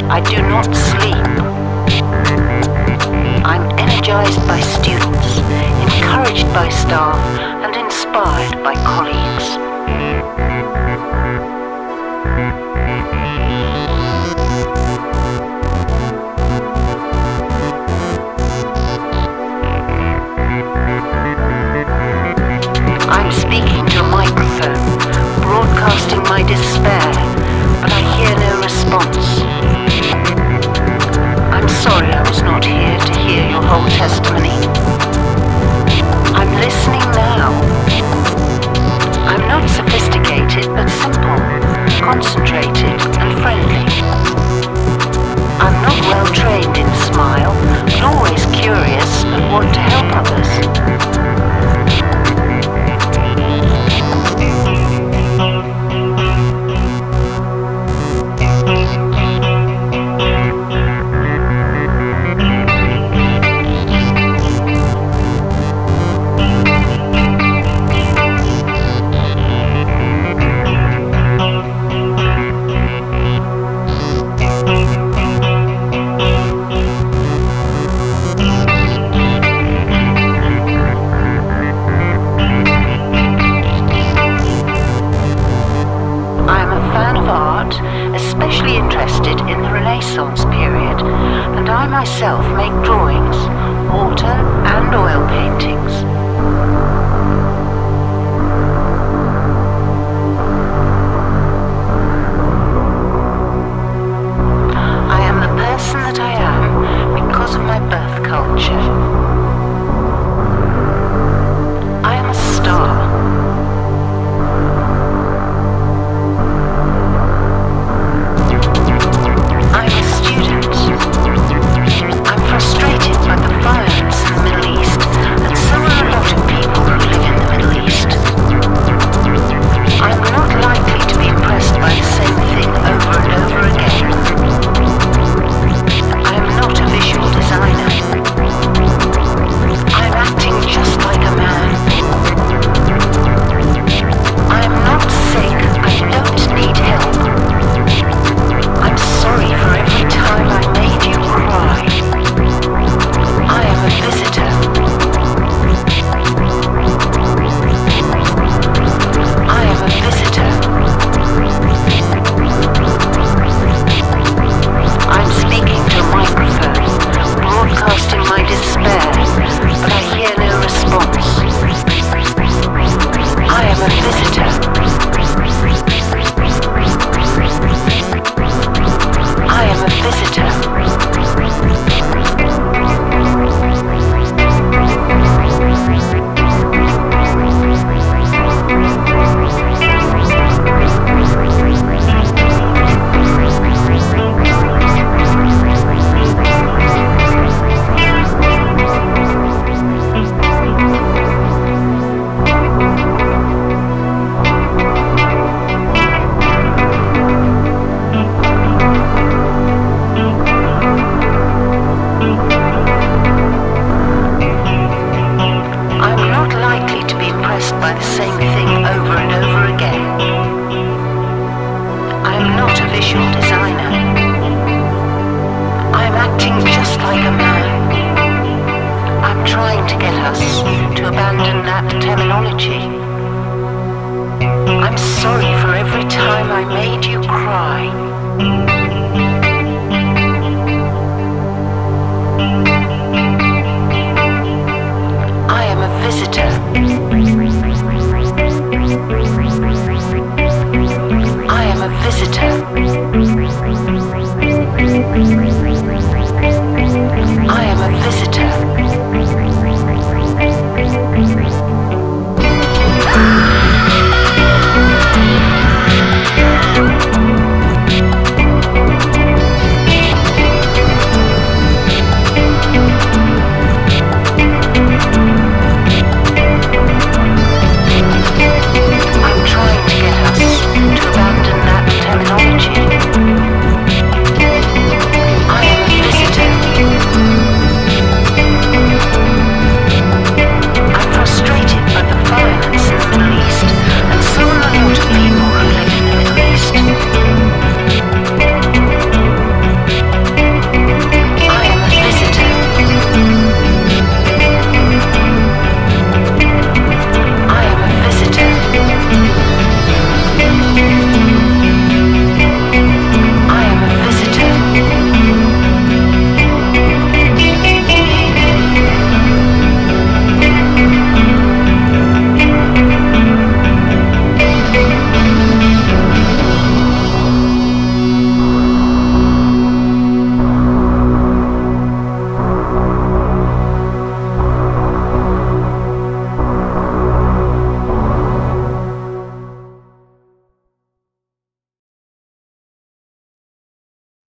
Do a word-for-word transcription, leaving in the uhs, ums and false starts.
I do not sleep. I'm energized by students, encouraged by staff, and inspired by colleagues. I'm speaking to a microphone, broadcasting my despair, but I hear no response. I'm sorry I was not here to hear your whole testimony. I'm listening now. I'm not sophisticated, but simple, concentrated, and friendly. I'm not well trained in smile, but always curious and want to help others. Especially interested in the Renaissance period, and I myself make drawings, water and oil paintings. I am the person that I am because of my birth culture. I am a star. Frustrated by the violence in the Middle East, and so are a lot of people who live in the Middle East. I'm not likely to be impressed by the same thing over and over again. I am not a visual designer. I'm acting just like a man. I am not sick. I don't need help. I'm sorry for every time I made you cry. I am a visitor. I am a visitor. I'm speaking to a microphone, broadcasting my despair, but I hear no response. I am a visitor. I am a visitor. By the same thing over and over again. I am not a visual designer. I am acting just like a man. I'm trying to get us to abandon that terminology. I'm sorry for every time I made you cry. I am a visitor. I am a visitor.